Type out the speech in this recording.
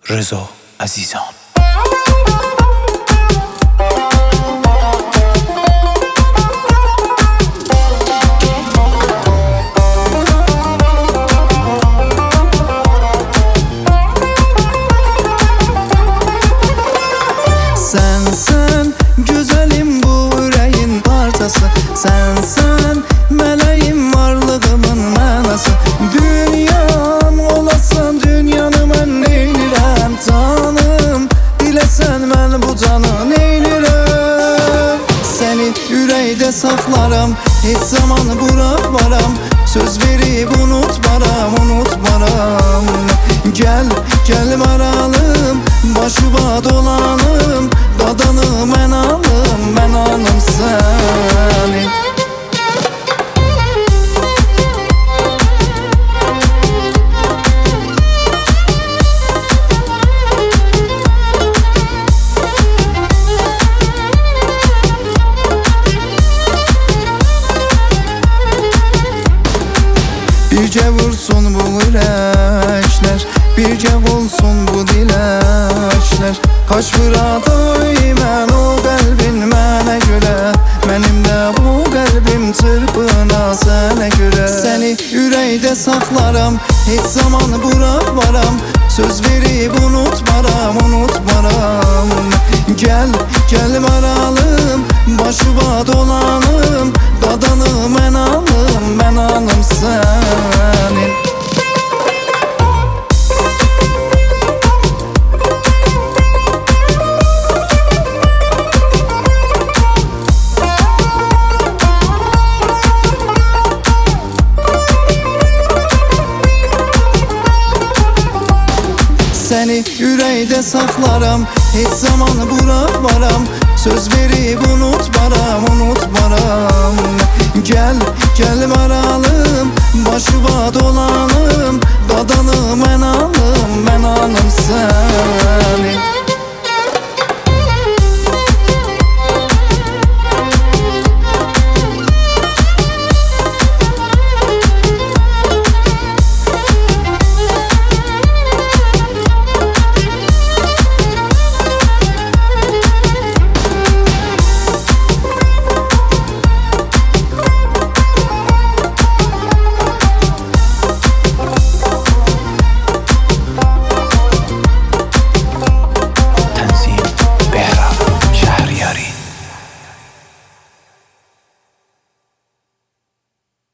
رضا عزیزان. Sensen güzelim bu yüreğin parçası. Sensen meleğim varlığımın mənası. Dünyam olasan dünyanı mən neynirəm canım. Bilesen mən bu canı neynirəm. Seni yüreğde saklarım, hiç zaman bırakmaram. Söz verip unutmaram, unutmaram. Gel, gel maralım, başıma dolanım. Dadanı mən alım seni. Birce vursun bu yürekler, birce olsun bu dilekler. Kaç vuraday mən o qəlbin mənə görə. Mənim də bu qəlbim çırpına sənə görə. Səni ürəkdə saxlaram, heç zaman bırakmaram. Söz verib unutmaram, unutmaram. Gel, gel maralım, başıma dolanım. Dadanı mən alım senin. Seni yüreğde saklarım, hiç zaman bırakmaram. Söz verip unutmaram, unutmaram. Gel, gel maralım, başıma dolanım.